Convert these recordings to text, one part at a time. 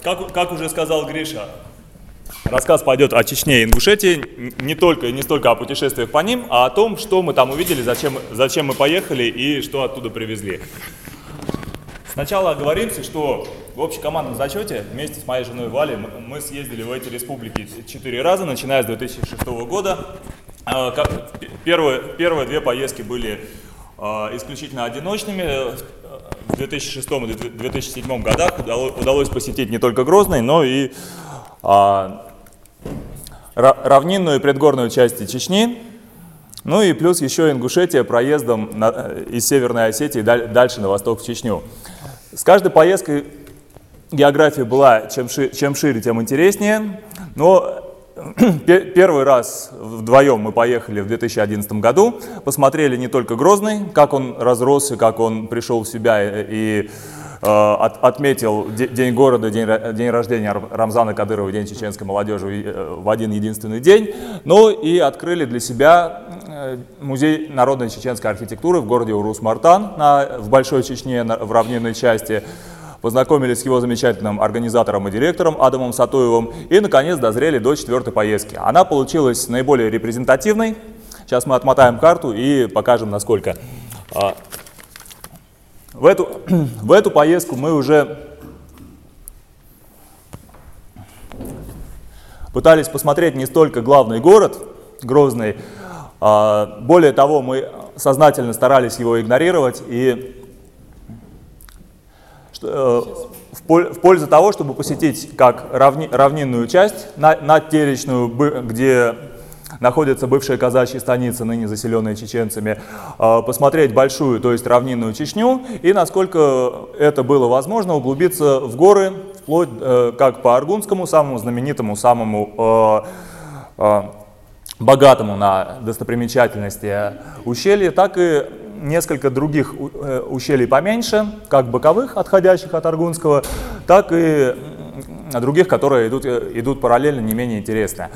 Как уже сказал Гриша, рассказ пойдет о Чечне и Ингушетии, не только и не столько о путешествиях по ним, а о том, что мы там увидели, зачем мы поехали и что оттуда привезли. Сначала оговоримся, что в общекомандном зачете вместе с моей женой Валей мы съездили в эти республики 4 раза, начиная с 2006 года. Первые 2 поездки были исключительно одиночными. В 2006 и 2007 годах удалось посетить не только Грозный, но и равнинную и предгорную части Чечни, ну и плюс еще Ингушетия проездом из Северной Осетии дальше на восток в Чечню. С каждой поездкой география была чем шире, тем интереснее, но первый раз вдвоем мы поехали в 2011 году, посмотрели не только Грозный, как он разросся, как он пришел в себя и отметил День города, день рождения Рамзана Кадырова, День чеченской молодежи в один единственный день, но и открыли для себя музей народной чеченской архитектуры в городе Урус-Мартан в Большой Чечне, в равнинной части. Познакомились с его замечательным организатором и директором Адамом Сатуевым и, наконец, дозрели до 4-й поездки. Она получилась наиболее репрезентативной. Сейчас мы отмотаем карту и покажем, насколько. В эту поездку мы уже пытались посмотреть не столько главный город, Грозный, более того, мы сознательно старались его игнорировать и в пользу того, чтобы посетить как равнинную часть, надтеречную, где находятся бывшие казачьи станицы, ныне заселенные чеченцами, посмотреть большую, то есть равнинную Чечню, и, насколько это было возможно, углубиться в горы, вплоть как по Аргунскому, самому знаменитому, самому богатому на достопримечательности ущелью, так и несколько других ущелий поменьше, как боковых, отходящих от Аргунского, так и других, которые идут параллельно, не менее интересные.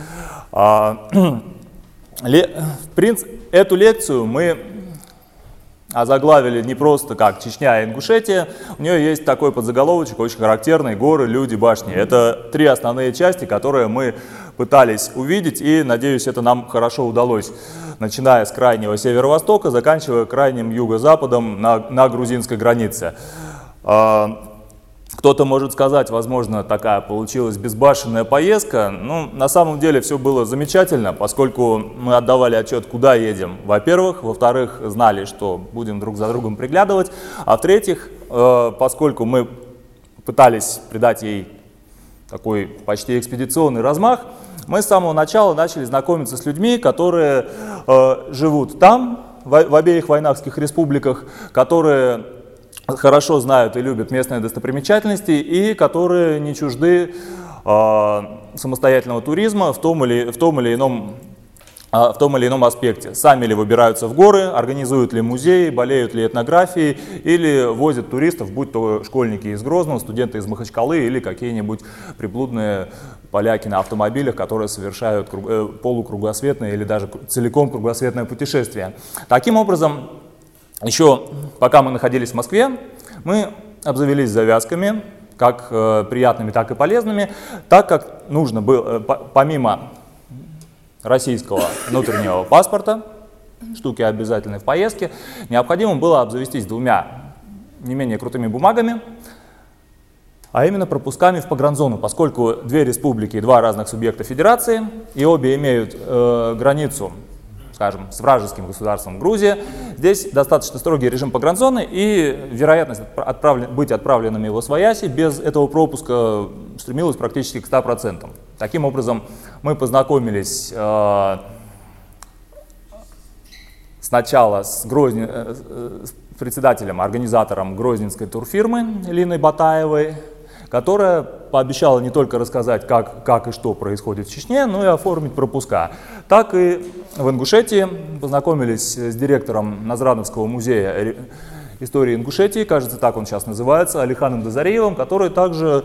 Эту лекцию мы озаглавили не просто как Чечня и Ингушетия, у нее есть такой подзаголовочек, очень характерный: горы, люди, башни. Это 3 основные части, которые мы пытались увидеть, и, надеюсь, это нам хорошо удалось, начиная с крайнего северо-востока, заканчивая крайним юго-западом на грузинской границе. Кто-то может сказать, возможно, такая получилась безбашенная поездка. Ну, на самом деле все было замечательно, поскольку мы отдавали отчет, куда едем, во-первых. Во-вторых, знали, что будем друг за другом приглядывать. А в-третьих, поскольку мы пытались придать ей такой почти экспедиционный размах, мы с самого начала начали знакомиться с людьми, которые живут там, в обеих войнахских республиках, которые хорошо знают и любят местные достопримечательности и которые не чужды самостоятельного туризма в том или ином аспекте. Сами ли выбираются в горы, организуют ли музеи, болеют ли этнографией или возят туристов, будь то школьники из Грозного, студенты из Махачкалы или какие-нибудь приблудные поляки на автомобилях, которые совершают полукругосветное или даже целиком кругосветное путешествие. Таким образом, еще пока мы находились в Москве, мы обзавелись завязками, как приятными, так и полезными, так как нужно было, помимо российского внутреннего паспорта, штуки обязательной в поездке, необходимо было обзавестись 2 не менее крутыми бумагами, а именно пропусками в погранзону, поскольку 2 республики и 2 разных субъекта федерации, и обе имеют границу, скажем, с вражеским государством Грузия. Здесь достаточно строгий режим погранзоны, и вероятность быть отправленными в освояси без этого пропуска стремилась практически к 100%. Таким образом, мы познакомились сначала с председателем, организатором грозненской турфирмы Линой Батаевой, которая пообещала не только рассказать, как и что происходит в Чечне, но и оформить пропуска. Так и в Ингушетии познакомились с директором Назрановского музея истории Ингушетии, кажется, так он сейчас называется, Алиханом Дозареевым, который также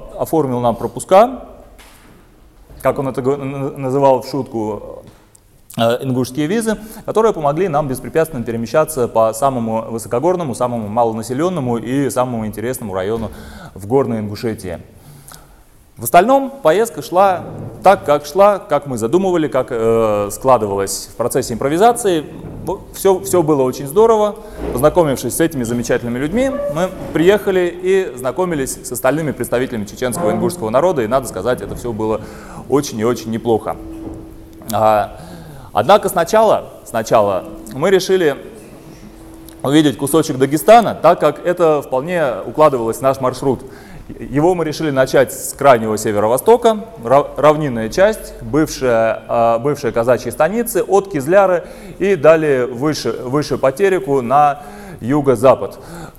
оформил нам пропуска, как он это называл в шутку, ингушские визы, которые помогли нам беспрепятственно перемещаться по самому высокогорному, самому малонаселенному и самому интересному району в Горной Ингушетии. В остальном поездка шла так, как мы задумывали, как складывалось в процессе импровизации. Все было очень здорово. Познакомившись с этими замечательными людьми, мы приехали и знакомились с остальными представителями чеченского и ингушского народа, и, надо сказать, это все было очень и очень неплохо. Однако сначала мы решили увидеть кусочек Дагестана, так как это вполне укладывалось в наш маршрут. Его мы решили начать с крайнего северо-востока, равнинная часть, бывшие казачьи станицы, от Кизляры и далее выше по Тереку на юго-запад.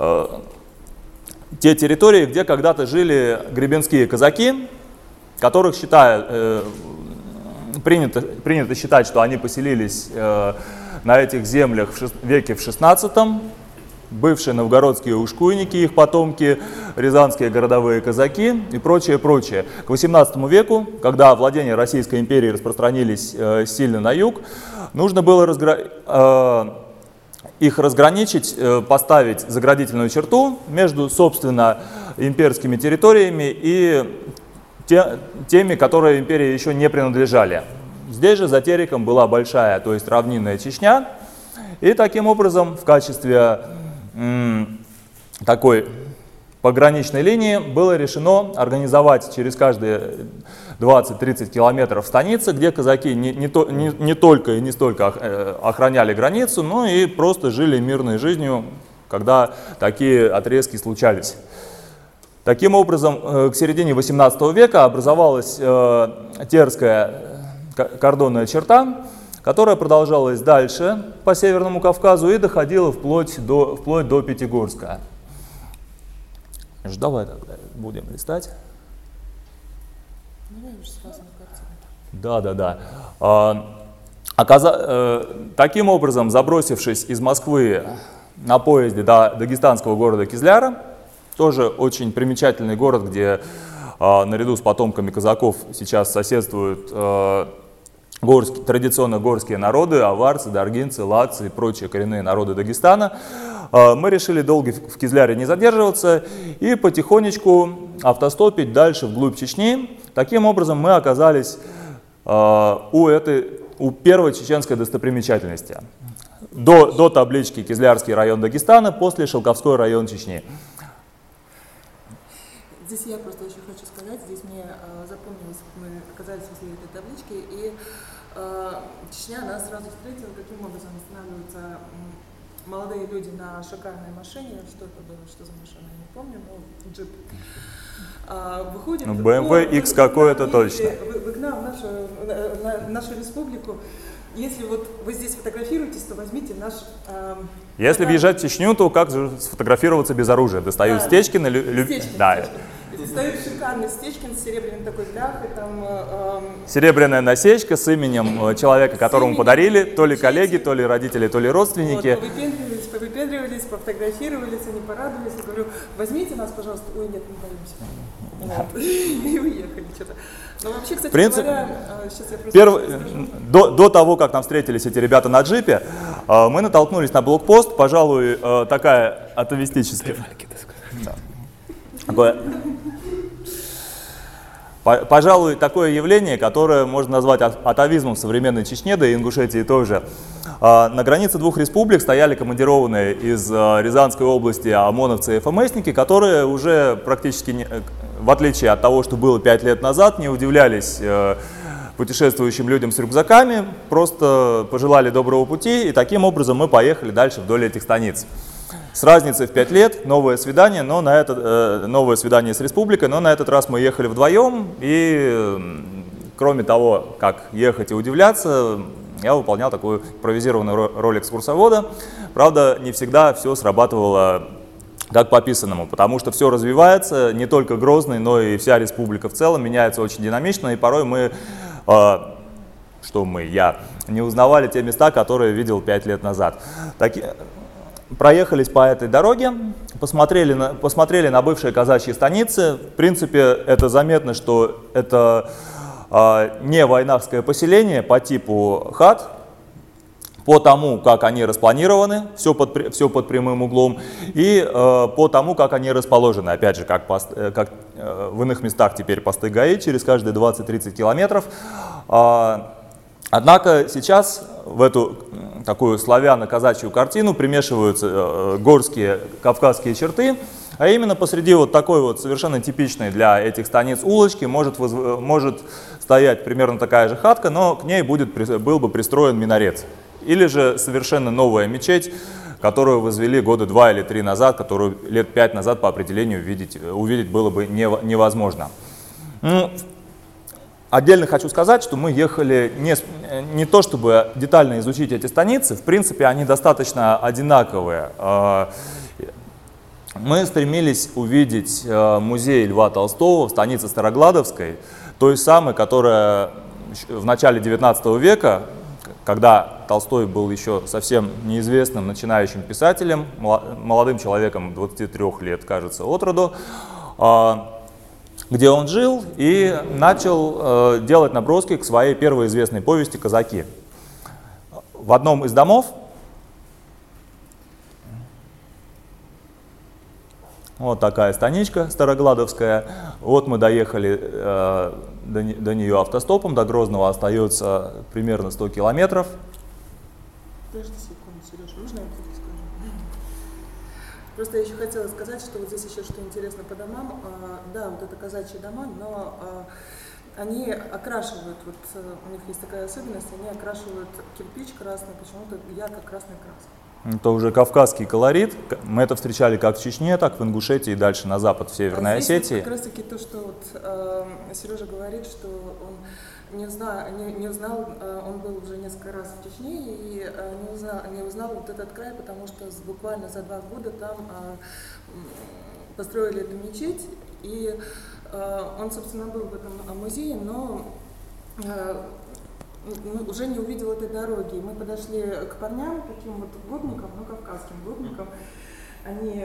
Те территории, где когда-то жили гребенские казаки, которых принято считать, что они поселились на этих землях в веке в XVI. Бывшие новгородские ушкуйники, их потомки, рязанские городовые казаки и прочее, прочее. К XVIII веку, когда владения Российской империи распространились сильно на юг, нужно было их разграничить, поставить заградительную черту между, собственно, имперскими территориями и теми, которые империи еще не принадлежали. Здесь же за Тереком была большая, то есть равнинная Чечня, и таким образом в качестве такой пограничной линии было решено организовать через каждые 20-30 километров станицы, где казаки не только и не столько охраняли границу, но и просто жили мирной жизнью, когда такие отрезки случались. Таким образом, к середине XVIII века образовалась Терская кордонная черта, которая продолжалась дальше по Северному Кавказу и доходила вплоть до Пятигорска. Давай тогда будем листать. Да. Таким образом, забросившись из Москвы на поезде до дагестанского города Кизляра, тоже очень примечательный город, где наряду с потомками казаков сейчас соседствуют традиционно горские народы, аварцы, даргинцы, латцы и прочие коренные народы Дагестана. Мы решили долго в Кизляре не задерживаться и потихонечку автостопить дальше вглубь Чечни. Таким образом мы оказались у первой чеченской достопримечательности. До таблички Кизлярский район Дагестана, после Шелковской район Чечни. Здесь я просто еще хочу сказать, здесь мне запомнилось, мы оказались возле этой таблички, и Чечня нас сразу встретила, каким образом останавливаются молодые люди на шикарной машине, что это было, что за машина, я не помню, но джип. Выходит, BMW X какое-то точно. Вы к нам, в нашу республику. Если вот вы здесь фотографируетесь, то возьмите наш... Если въезжать в Чечню, то как же сфотографироваться без оружия? Достают Стечкин. Да. Достают шикарный Стечкин с серебряной такой бляхой. Серебряная насечка с именем человека, которому подарили, то ли коллеги, то ли родители, то ли родственники. Вот, повыпендривались, пофотографировались, они порадовались. Я говорю, возьмите нас, пожалуйста. Ой, нет, не боимся. Вот. И уехали что-то. Но вообще, кстати говоря, сейчас я просто... До того, как нам встретились эти ребята на джипе, мы натолкнулись на блокпост, пожалуй, такая атовистическая... Пожалуй, такое явление, которое можно назвать атовизмом в современной Чечне, да и Ингушетии тоже. На границе двух республик стояли командированные из Рязанской области ОМОНовцы и ФМСники, которые уже практически, в отличие от того, что было 5 лет назад, не удивлялись путешествующим людям с рюкзаками, просто пожелали доброго пути, и таким образом мы поехали дальше вдоль этих станиц. С разницей в 5 лет, новое свидание, новое свидание с республикой, но на этот раз мы ехали вдвоем, и кроме того, как ехать и удивляться, я выполнял такую импровизированную роль экскурсовода. Правда, не всегда все срабатывало как по писанному, потому что все развивается, не только Грозный, но и вся республика в целом меняется очень динамично, и порой я не узнавали те места, которые видел 5 лет назад. Проехались по этой дороге, посмотрели на бывшие казачьи станицы. В принципе, это заметно, что это не войнахское поселение по типу хат, по тому, как они распланированы, все под прямым углом, и по тому, как они расположены. Опять же, как в иных местах теперь посты ГАИ через каждые 20-30 километров. Однако сейчас в эту такую славяно-казачью картину примешиваются горские кавказские черты, а именно посреди вот такой вот совершенно типичной для этих станиц улочки может стоять примерно такая же хатка, но к ней был бы пристроен минарет. Или же совершенно новая мечеть, которую возвели года 2 или 3 назад, которую лет 5 назад по определению увидеть было бы невозможно. Отдельно хочу сказать, что мы ехали не то чтобы детально изучить эти станицы, в принципе они достаточно одинаковые. Мы стремились увидеть музей Льва Толстого в станице Старогладовской, той самой, которая в начале 19 века, когда Толстой был еще совсем неизвестным начинающим писателем, молодым человеком 23 лет, кажется, от роду, где он жил и начал делать наброски к своей первой известной повести «Казаки». В одном из домов, вот такая станичка Старогладовская, вот мы доехали до нее автостопом, до Грозного остается примерно 100 километров. Подожди секунду, Сереж, можно я тут скажу? Просто я еще хотела сказать, что вот здесь еще что интересно по домам. Да, вот это казачьи дома, но они окрашивают, вот у них есть такая особенность, они окрашивают кирпич красный, почему-то ярко-красной краской. Это уже кавказский колорит. Мы это встречали как в Чечне, так в Ингушетии и дальше на запад в Северной Осетии. Как раз таки то, что вот, Сережа говорит, что он не узнал, он был уже несколько раз в Чечне и не узнал вот этот край, потому что буквально за 2 года там построили эту мечеть, и он, собственно, был в этом музее, но уже не увидел этой дороги. Мы подошли к парням, таким вот гопникам, ну, кавказским гопникам. Они,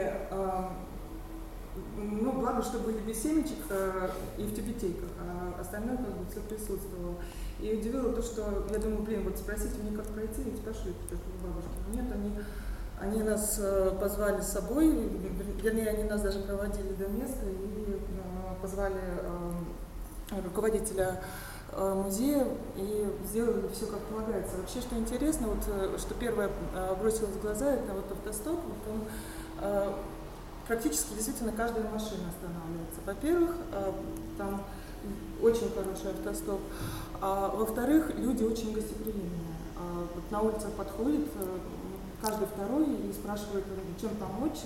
ну, благо, что были без семечек и в тюбетейках, а остальное как бы все присутствовало. И удивило то, что я думаю, блин, вот спросите мне, как пройти, и спрашивают бабушки. Нет, они нас позвали с собой, вернее, они нас даже проводили до места и позвали руководителя музея и сделали все как полагается. Вообще, что интересно, вот, что первое бросилось в глаза, это вот автостоп, вот он, практически действительно каждая машина останавливается. Во-первых, там очень хороший автостоп, а во-вторых, люди очень гостеприимные. Вот на улицах подходит каждый второй и спрашивает, чем помочь,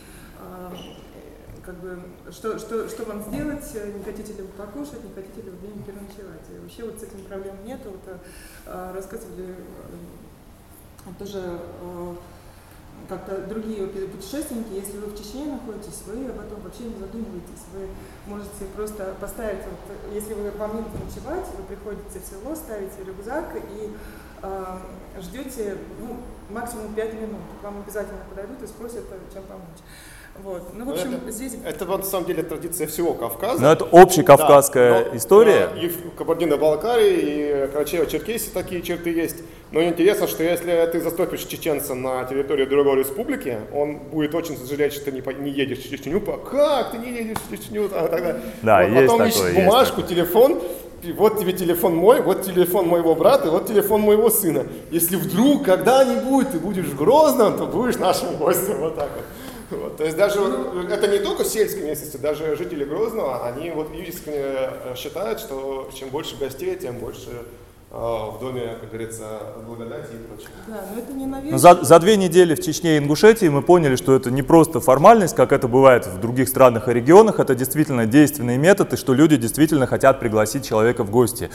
как бы, что вам сделать, не хотите ли вы покушать, не хотите ли вы где-нибудь переночевать. И вообще вот с этим проблем нет. Вот, рассказывали тоже как-то другие путешественники, если вы в Чечне находитесь, вы об этом вообще не задумываетесь. Вы можете просто поставить, вот, если вам не ночевать, вы приходите в село, ставите рюкзак и ждете, ну, максимум 5 минут. К вам обязательно подойдут и спросят, чем помочь. Вот. Ну, в общем, здесь... Это на самом деле традиция всего Кавказа. Но это общекавказская история. И в Кабардино-Балкарии, и Карачаево-Черкесии такие черты есть. Но интересно, что если ты застопишь чеченца на территории другой республики, он будет очень сожалеть, что ты не едешь в Чечню. Как ты не едешь в Чечню? Да, вот, потом ищешь бумажку, телефон. Вот тебе телефон мой, вот телефон моего брата, вот телефон моего сына. Если вдруг когда-нибудь ты будешь в Грозном, то будешь нашим гостем. Вот так вот. Вот. То есть даже это не только в сельской местности, даже жители Грозного, они вот искренне считают, что чем больше гостей, тем больше в доме, как говорится, благодати и прочее. Да, но это не навечно. За 2 недели в Чечне и Ингушетии мы поняли, что это не просто формальность, как это бывает в других странах и регионах, это действительно действенный метод, и что люди действительно хотят пригласить человека в гости.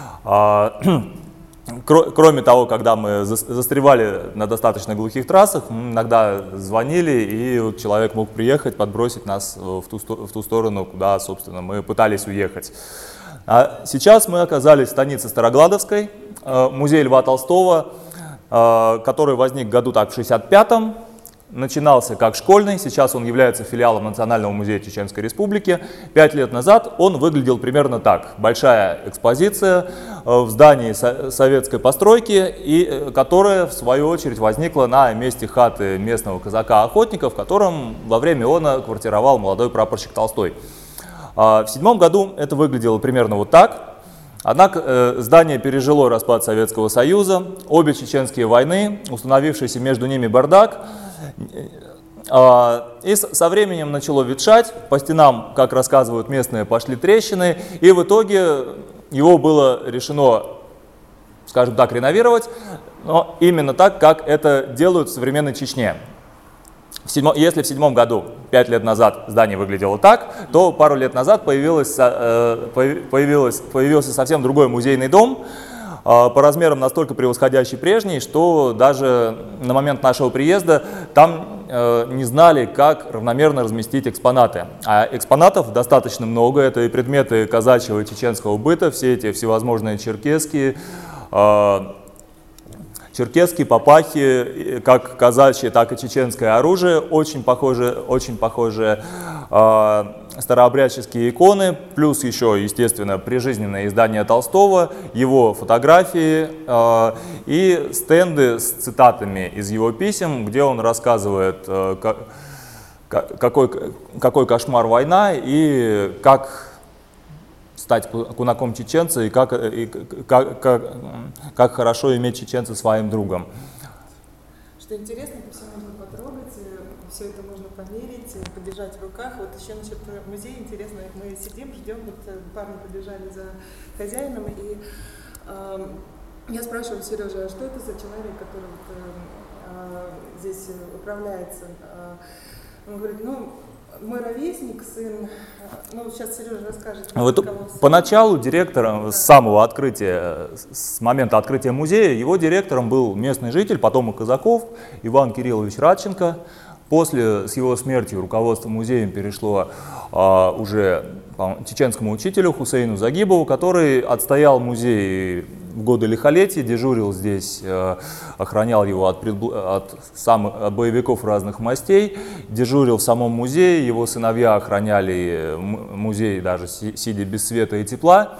Кроме того, когда мы застревали на достаточно глухих трассах, мы иногда звонили, и вот человек мог приехать, подбросить нас в ту сторону, куда, собственно, мы пытались уехать. А сейчас мы оказались в станице Старогладовской, музей Льва Толстого, который возник в году так в 65-м. начинался как школьный, сейчас он является филиалом Национального музея Чеченской Республики. 5 лет назад он выглядел примерно так. Большая экспозиция в здании советской постройки, и которая в свою очередь возникла на месте хаты местного казака-охотника, в котором во время она квартировал молодой прапорщик Толстой. В 1907 году это выглядело примерно вот так. Однако здание пережило распад Советского Союза, обе чеченские войны, установившийся между ними бардак, и со временем начало ветшать, по стенам, как рассказывают местные, пошли трещины, и в итоге его было решено, скажем так, реновировать, но именно так, как это делают в современной Чечне. Если в 1907 году, 5 лет назад, здание выглядело так, то пару лет назад появился совсем другой музейный дом, по размерам настолько превосходящий прежний, что даже на момент нашего приезда там не знали, как равномерно разместить экспонаты. А экспонатов достаточно много, это и предметы казачьего и чеченского быта, все эти всевозможные черкесские, папахи, как казачье, так и чеченское оружие, очень похожие старообрядческие иконы, плюс еще, естественно, прижизненное издание Толстого, его фотографии и стенды с цитатами из его писем, где он рассказывает, какой кошмар война и как стать кунаком чеченца и как хорошо иметь чеченца своим другом. Что интересно, это все можно потрогать, все это можно померить, подержать в руках. Вот еще насчет музея интересно, мы сидим, ждем, вот парни побежали за хозяином, и я спрашиваю Сережа, а что это за человек, который здесь управляется? Он говорит, ну, мой ровесник, сын, ну, сейчас Сережа расскажет. Поначалу директором с самого открытия, с момента открытия музея, его директором был местный житель, потомок казаков, Иван Кириллович Радченко. После, с его смертью, руководство музеем перешло уже чеченскому учителю Хусейну Загибову, который отстоял музей в годы лихолетия, дежурил здесь, охранял его от боевиков разных мастей, дежурил в самом музее, его сыновья охраняли музей даже сидя без света и тепла.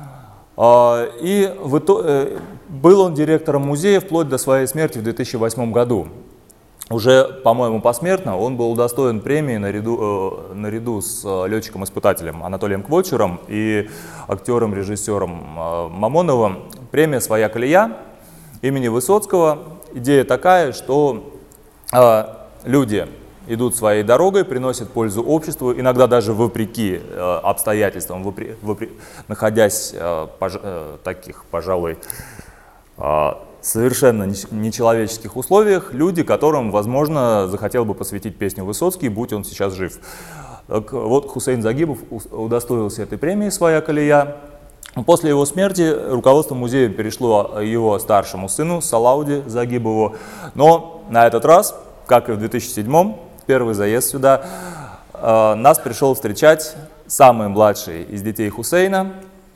И был он директором музея вплоть до своей смерти в 2008 году. Уже, по-моему, посмертно он был удостоен премии наряду с летчиком-испытателем Анатолием Квочером и актером-режиссером Мамоновым. Премия «Своя колея» имени Высоцкого. Идея такая, что люди идут своей дорогой, приносят пользу обществу, иногда даже вопреки обстоятельствам, находясь в таких, пожалуй, совершенно нечеловеческих условиях, люди, которым, возможно, захотел бы посвятить песню Высоцкий, будь он сейчас жив. Так вот, Хусейн Загибов удостоился этой премии «Своя колея». После его смерти руководство музея перешло его старшему сыну Салауде Загибову. Но на этот раз, как и в 2007-м, первый заезд сюда, нас пришел встречать самый младший из детей Хусейна,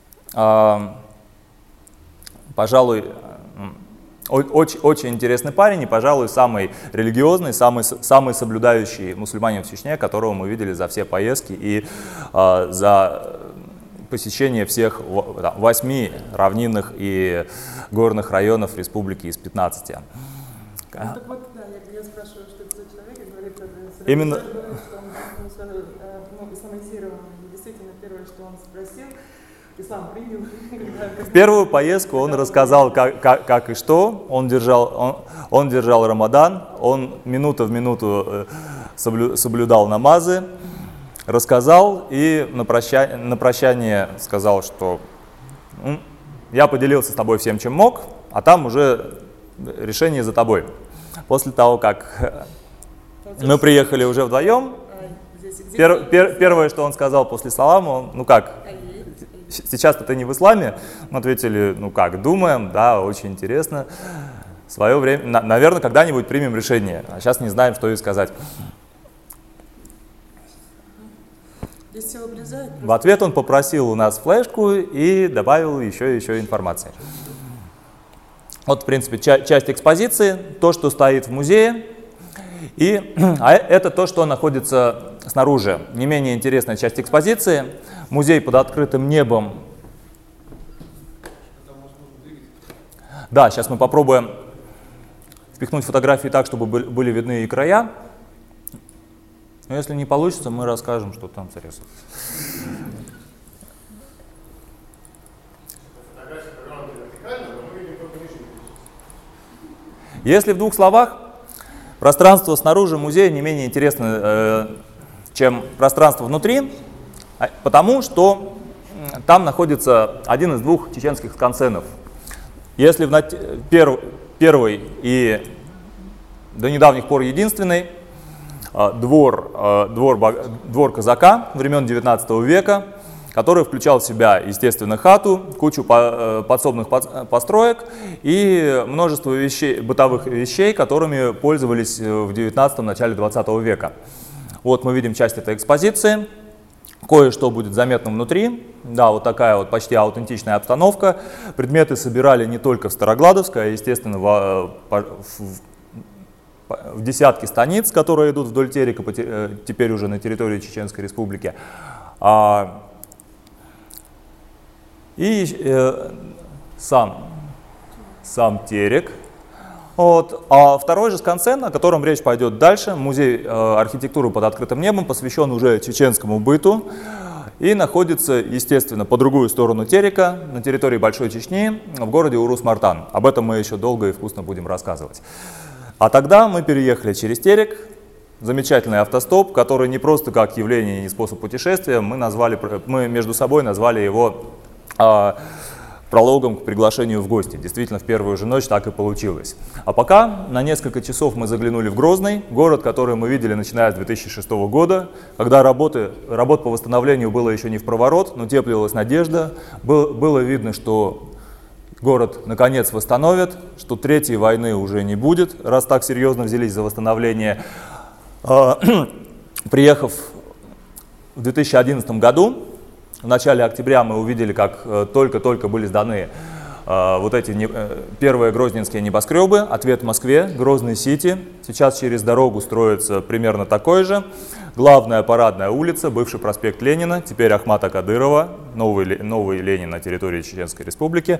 пожалуй, очень интересный парень и, пожалуй, самый религиозный, самый соблюдающий мусульманин в Чечне, которого мы видели за все поездки и за посещение всех 8 равнинных и горных районов республики из 15. Так вот, да, я спрашиваю, что это за человек, и говорит, именно... что он исламизирован. Действительно, первое, что он спросил, ислам принял. В первую поездку он рассказал, как и что. Он держал Рамадан, он минута в минуту соблюдал намазы, рассказал и на прощание сказал, что я поделился с тобой всем, чем мог, а там уже решение за тобой. После того, как мы приехали уже вдвоем, первое, что он сказал после салама, он, ну как, сейчас-то ты не в исламе? Мы ответили, ну как, думаем, да, очень интересно. В свое время, наверное, когда-нибудь примем решение, а сейчас не знаем, что и сказать. В ответ он попросил у нас флешку и добавил еще информации. Вот, в принципе, часть экспозиции, то, что стоит в музее. А это то, что находится снаружи. Не менее интересная часть экспозиции. Музей под открытым небом. Да, сейчас мы попробуем впихнуть фотографии так, чтобы были видны и края. Но если не получится, мы расскажем, что там зарисовано. Если в двух словах, пространство снаружи музея не менее интересно, чем пространство внутри, потому что там находится один из двух чеченских скансенов. Если первый и до недавних пор единственный двор казака времен 19 века, который включал в себя, естественно, хату, кучу подсобных построек и множество бытовых вещей, которыми пользовались в 19-м, начале 20 века. Вот мы видим часть этой экспозиции. Кое-что будет заметно внутри. Да, вот такая вот почти аутентичная обстановка. Предметы собирали не только в Старогладовской, а, естественно, в десятки станиц, которые идут вдоль Терека, теперь уже на территории Чеченской Республики. И сам Терек. Вот. А второй же скансен, о котором речь пойдет дальше, музей архитектуры под открытым небом, посвящен уже чеченскому быту и находится, естественно, по другую сторону Терека, на территории Большой Чечни, в городе Урус-Мартан. Об этом мы еще долго и вкусно будем рассказывать. А тогда мы переехали через Терек, замечательный автостоп, который не просто как явление и способ путешествия, мы между собой назвали его прологом к приглашению в гости. Действительно, в первую же ночь так и получилось. А пока на несколько часов мы заглянули в Грозный, город, который мы видели начиная с 2006 года, когда работ по восстановлению было еще не в проворот, но теплилась надежда. Было видно, что город наконец восстановят, что третьей войны уже не будет, раз так серьезно взялись за восстановление. Приехав в 2011 году, в начале октября мы увидели, как только-только были сданы вот эти первые грозненские небоскребы. Ответ в Москве, Грозный-Сити. Сейчас через дорогу строится примерно такой же. Главная парадная улица, бывший проспект Ленина, теперь Ахмата Кадырова, новый Ленин на территории Чеченской Республики.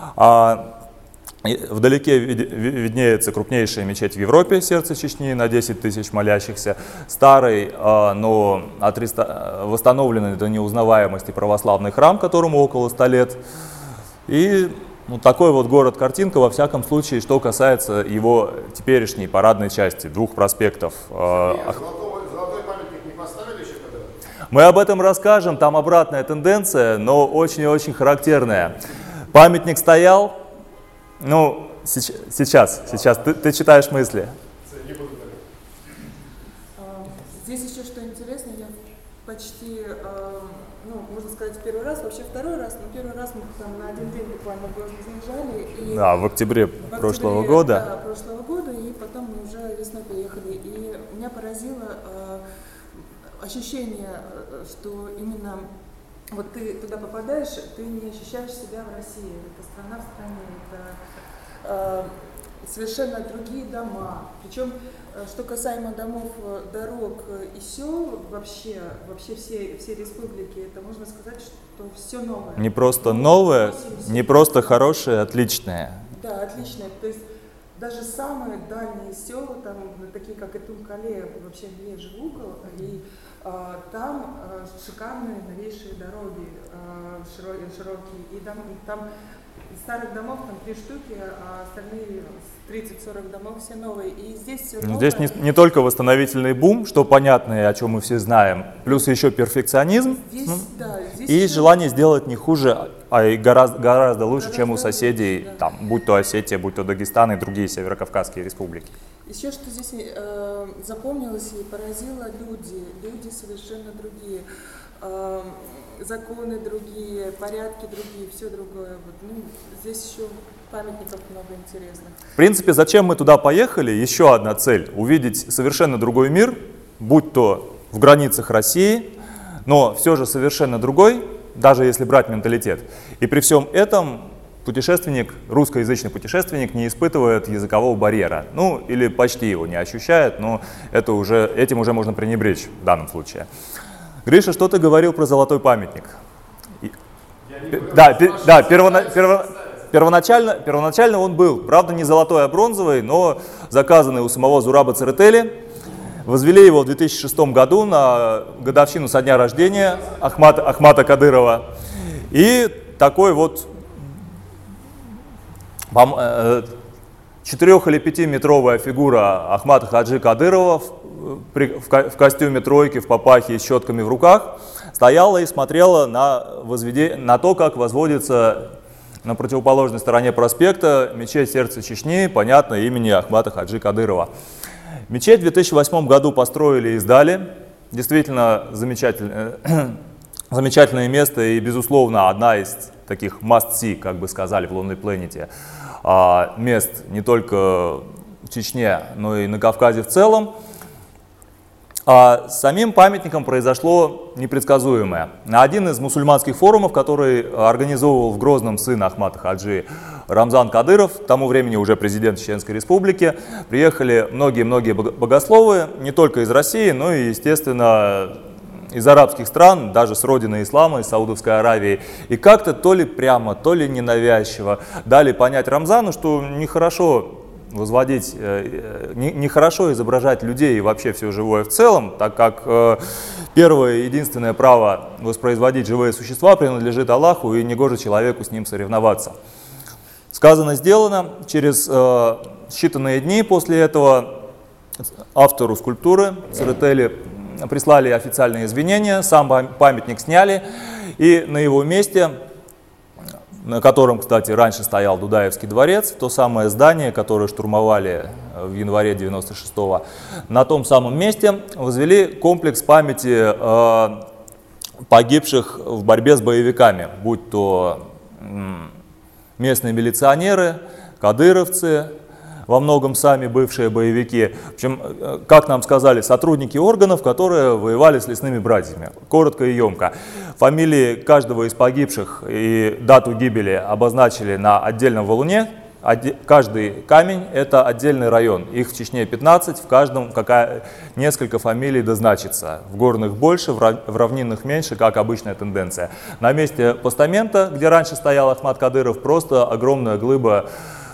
Вдалеке виднеется крупнейшая мечеть в Европе, сердце Чечни, на 10 тысяч молящихся. Старый, но восстановленный до неузнаваемости православный храм, которому около 100 лет. И вот такой вот город-картинка, во всяком случае, что касается его теперешней парадной части, двух проспектов. Золотой памятник не поставили еще когда? Мы об этом расскажем, там обратная тенденция, но очень-очень характерная. Памятник стоял. Ну, сейчас, ты читаешь мысли. Здесь еще что интересно, я почти, можно сказать, первый раз, вообще второй раз, но первый раз мы там на один день буквально в Грозный заезжали. Да, в октябре прошлого года. Да, прошлого года, и потом мы уже весной приехали. И меня поразило ощущение, что именно вот ты туда попадаешь, ты не ощущаешь себя в России. Это страна в стране, это совершенно другие дома. Причем, что касаемо домов, дорог и сел, вообще все республики, это можно сказать, что все новое. Не просто новое, не просто хорошее, отличное. Да, отличное. То есть даже самые дальние села, там, такие как Итун-Кале, вообще где я живу, и там шикарные новейшие дороги, широкие, и там из старых домов там 3 штуки, а остальные 30-40 домов все новые, и здесь все новое. Здесь не только восстановительный бум, что понятно и о чем мы все знаем, плюс еще перфекционизм здесь и желание сделать не хуже, а и гораздо лучше, чем у соседей, да. Там, будь то Осетия, будь то Дагестан и другие северокавказские республики. Еще что здесь запомнилось и поразило, люди совершенно другие, законы другие, порядки другие, все другое. Здесь еще памятников много интересных. В принципе, зачем мы туда поехали? Еще одна цель – увидеть совершенно другой мир, будь то в границах России, но все же совершенно другой, даже если брать менталитет. И при всем этом путешественник, русскоязычный путешественник не испытывает языкового барьера. Ну, или почти его не ощущает, но этим уже можно пренебречь в данном случае. Гриша, что ты говорил про золотой памятник? Первоначально он был, правда, не золотой, а бронзовый, но заказанный у самого Зураба Церетели. Возвели его в 2006 году на годовщину со дня рождения Ахмата Кадырова. И такой вот 4- или 5-метровая фигура Ахмата Хаджи Кадырова в костюме тройки, в папахе и с щетками в руках стояла и смотрела на то, как возводится на противоположной стороне проспекта мечеть Сердца Чечни, понятно, имени Ахмата Хаджи Кадырова. Мечеть в 2008 году построили и сдали. Действительно замечательное место и, безусловно, одна из таких must-see, как бы сказали в Lonely Planet, мест не только в Чечне, но и на Кавказе в целом. А с самим памятником произошло непредсказуемое. На один из мусульманских форумов, который организовывал в Грозном сын Ахмата Хаджи Рамзан Кадыров, к тому времени уже президент Чеченской Республики, приехали многие-многие богословы, не только из России, но и, естественно, из арабских стран, даже с родины ислама, из Саудовской Аравии. И как-то то ли прямо, то ли ненавязчиво дали понять Рамзану, что нехорошо возводить, нехорошо изображать людей и вообще все живое в целом, так как первое и единственное право воспроизводить живые существа принадлежит Аллаху, и негоже человеку с ним соревноваться. Сказано, сделано. Через считанные дни после этого автору скульптуры Церетели прислали официальные извинения, сам памятник сняли, и на его месте, на котором, кстати, раньше стоял Дудаевский дворец, то самое здание, которое штурмовали в январе 96-го, на том самом месте возвели комплекс памяти погибших в борьбе с боевиками, будь то местные милиционеры, кадыровцы, во многом сами бывшие боевики. В общем, как нам сказали, сотрудники органов, которые воевали с лесными братьями. Коротко и емко. Фамилии каждого из погибших и дату гибели обозначили на отдельном валуне. Каждый камень – это отдельный район. Их в Чечне 15, в каждом несколько фамилий дозначится. В горных больше, в равнинных меньше, как обычная тенденция. На месте постамента, где раньше стоял Ахмат Кадыров, просто огромная глыба,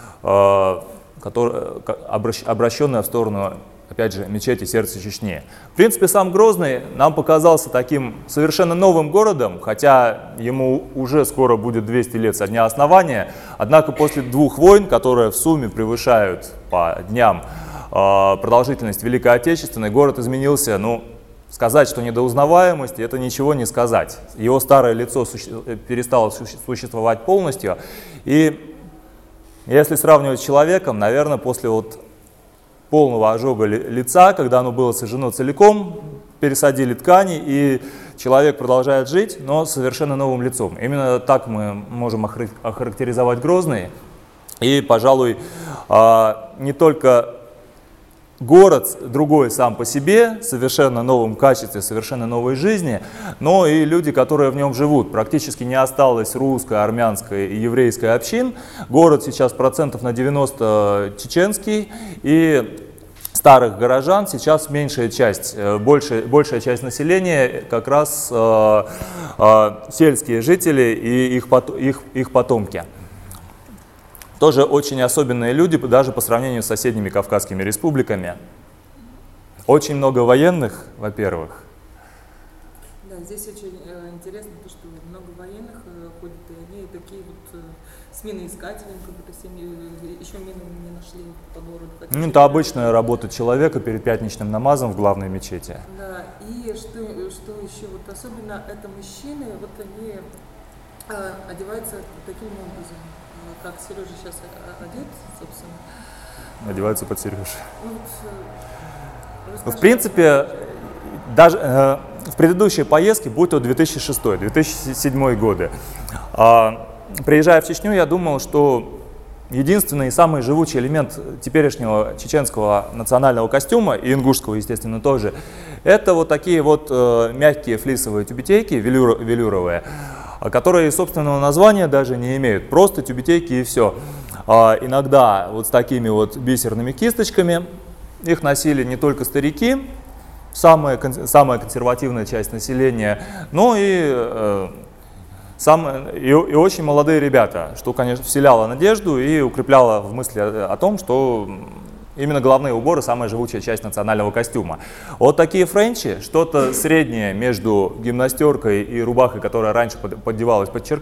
обращенная в сторону, опять же, мечети Сердца Чечни. В принципе, сам Грозный нам показался таким совершенно новым городом, хотя ему уже скоро будет 200 лет со дня основания. Однако после 2 войн, которые в сумме превышают по дням продолжительность Великой Отечественной, город изменился, ну, сказать, что недоузнаваемости, это ничего не сказать. Его старое лицо перестало существовать полностью. И если сравнивать с человеком, наверное, после вот полного ожога лица, когда оно было сожжено целиком, пересадили ткани, и человек продолжает жить, но совершенно новым лицом. Именно так мы можем охарактеризовать Грозный. И, пожалуй, не только город другой сам по себе, совершенно новом качестве, совершенно новой жизни, но и люди, которые в нем живут. Практически не осталось русской, армянской и еврейской общин. Город сейчас процентов на 90 чеченский, и старых горожан сейчас меньшая часть, большая часть населения как раз сельские жители и их потомки. Тоже очень особенные люди, даже по сравнению с соседними Кавказскими республиками. Очень много военных, во-первых. Да, здесь очень интересно то, что много военных ходят, и они такие вот сменоискатели, как будто все еще мину не нашли по городу. Ну, это обычная работа человека перед пятничным намазом в главной мечети. Да, и что еще вот особенно, это мужчины, вот они одеваются таким образом. Как Сережа сейчас одет, собственно. Одеваются под Сережу. В принципе, даже в предыдущей поездке, будь то 2006-2007 годы, приезжая в Чечню, я думал, что единственный и самый живучий элемент теперешнего чеченского национального костюма, и ингушского, естественно, тоже, это вот такие вот мягкие флисовые тюбетейки, велюровые, которые собственного названия даже не имеют, просто тюбетейки и все. Иногда вот с такими вот бисерными кисточками, их носили не только старики, самая консервативная часть населения, но и очень молодые ребята, что, конечно, вселяло надежду и укрепляло в мысли о том, что именно головные уборы – самая живучая часть национального костюма. Вот такие френчи, что-то среднее между гимнастеркой и рубахой, которая раньше поддевалась под черкас,